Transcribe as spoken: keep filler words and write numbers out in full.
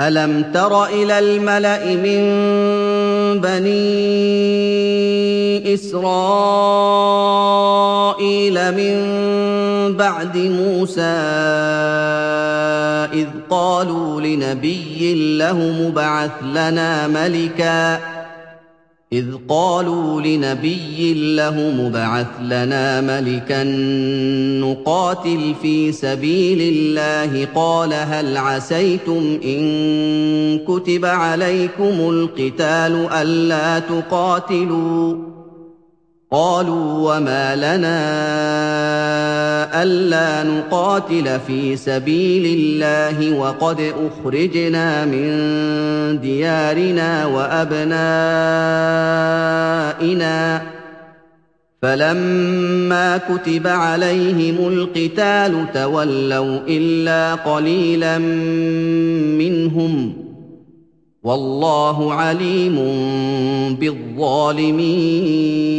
أَلَمْ تَرَ إِلَى الْمَلَإِ مِن بَنِي إِسْرَائِيلَ مِن بَعْدِ مُوسَىٰ إِذْ قَالُوا لِنَبِيٍّ لَّهُمُ ابْعَثْ لَنَا مَلِكًا إذ قالوا لنبي لهم ابعث لنا ملكا نقاتل في سبيل الله قال هل عسيتم إن كتب عليكم القتال ألا تقاتلوا قالوا وما لنا ألا نقاتل في سبيل الله وقد أخرجنا من ديارنا وأبنائنا فلما كتب عليهم القتال تولوا إلا قليلا منهم والله عليم بالظالمين